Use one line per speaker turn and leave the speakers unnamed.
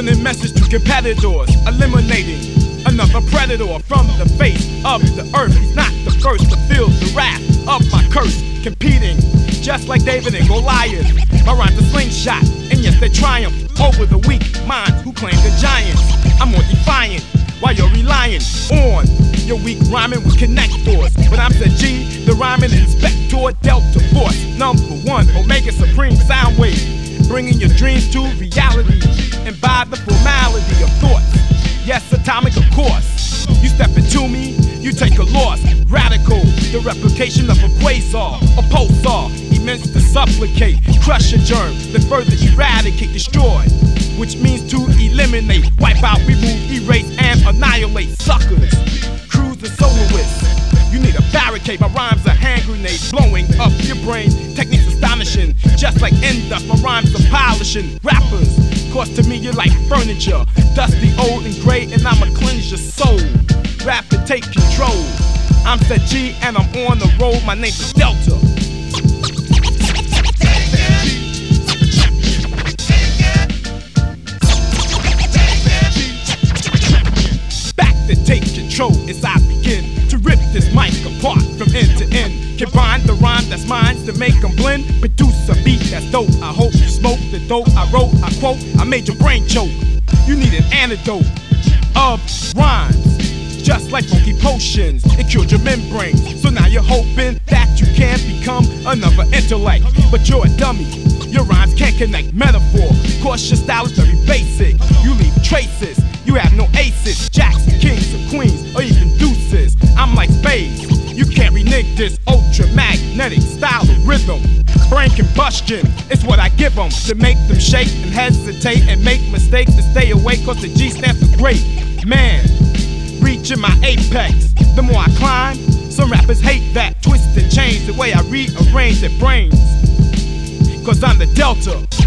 Sending message to competitors, eliminating another predator from the face of the earth. He's not the first to feel the wrath of my curse. Competing, just like David and Goliath. My rhymes are slingshot, and yes, they triumph over the weak minds who claim the giants. I'm more defiant, while you're relying on your weak rhyming with connectors. But I'm the G, the rhyming inspector, Delta Force, #1, Omega Supreme Sound Wave, bringing your dreams to reality, and by the formality of thoughts. Yes, atomic, of course. You step into me, you take a loss. Radical, the replication of a quasar, a pulsar, immense to supplicate, crush a germ, then further eradicate, destroy, which means to eliminate, wipe out, remove, erase, and annihilate suckers. Cruise the soloists. You need a barricade, my rhymes are hand grenades, blowing up your brain. Techniques astonishing, just like Enda, my rhymes are polishing. Rappers, cause to me you're like furniture, dusty, old, and gray, and I'ma cleanse your soul. Rap to take control. I'm Set G and I'm on the road, my name is Delta. Back to take control as I begin to rip this mic apart from end to end. Combine the rhyme that's mine to make them blend. Produce a beat that's dope. I hope you smoke the dope I wrote, I quote, I made your brain choke. You need an antidote of rhymes, just like funky potions, it cured your membranes. So now you're hoping that you can become another intellect, but you're a dummy. Your rhymes can't connect metaphor, cause your style is very basic. You leave traces, you have no aces, jacks, kings, or queens, or even deuces. I'm like spades, you can't renege this ultra-magnetic style of rhythm. Brain combustion, it's what I give them, to make them shake and hesitate and make mistakes to stay away, cause the G stands for great man. Reaching my apex, the more I climb, some rappers hate that, twist and change the way I rearrange their brains. Cause I'm the Delta.